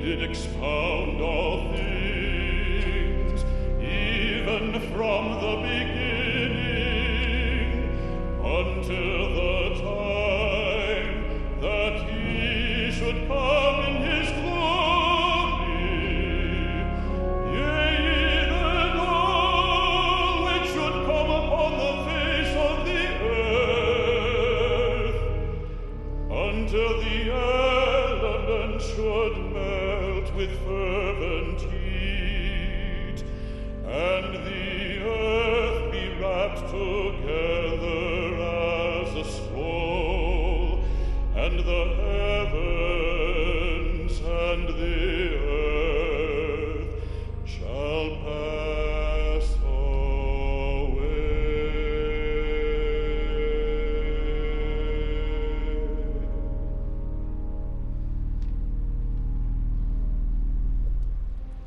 did expound all things, even from the beginning, until the time that he should come in his glory. Yea, even all which should come upon the face of the earth, until the elements should melt with fervent heat, and the earth be wrapped together as a scroll, and the